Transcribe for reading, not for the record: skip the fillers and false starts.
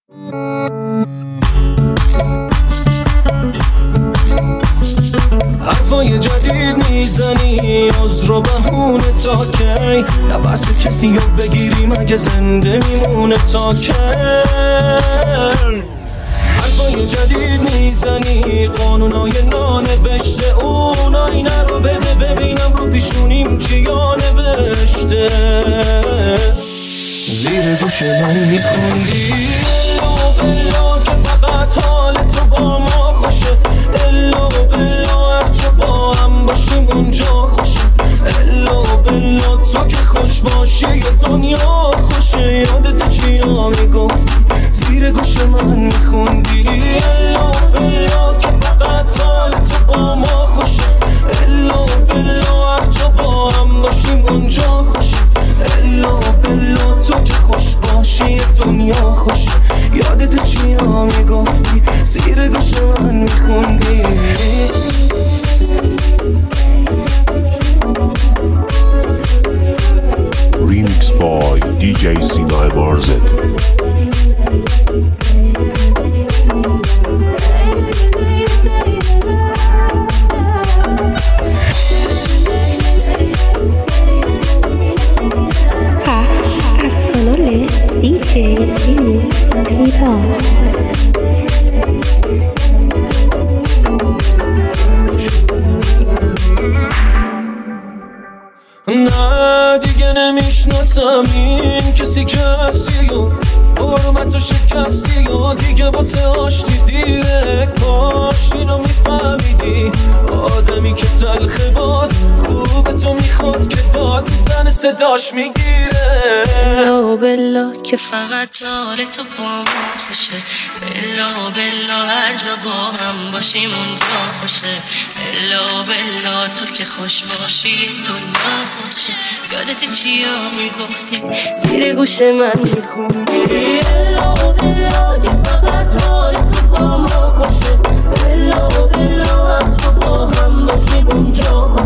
حرفای جدید میزنی عذر و بهونه تا کی؟ نفس کسی رو بگیری مگه زنده میمونه تا کی؟ حرفای جدید میزنی قانونای نانوشته اون آینه رو بده ببینم رو پیشونیم چیا نوشته. زیر گوش من میخوندی الا بلا که فقط حال تو با ما خوشه، الا بلا هر جا با هم باشیم اونجا خوشه، الا بلا تو که خوش باشی دنیا خوشه. یادت چیا میگفتی زیر گوش من میخوندی الا بلا که فقط حال تو با ما خوشه، الا بلا هر جا با هم باشیم اونجا خوشه، الا بلا تو که خوش باشی دنیا خوشه. یادت چیا میگفتی زیر گوش من میخوندی. Remix by DJ Sina Barzed. از کانال DJ Remix ایران. نه دیگه نمیشناسم این کسی که هستی و حرمتو شکستی و دیگه واسه آشتی دیره. کاش اینو میفهمیدی آدمی که تلخه باد خوب تو میخواد که داد میزنه صداش میگیره. بلا بلا که فقط حال تو با ما خوشه، بلا بلا هر جا با هم باشیم اونجا خوشه، بلا بلا تو که خوش باشی دنیا خوشه. یادت چیا میگفتی زیر گوش من میخوندی بلا بلا که فقط حال تو با ما خوشه، بلا بلا هر جا با هم باشیم اونجا خوشه.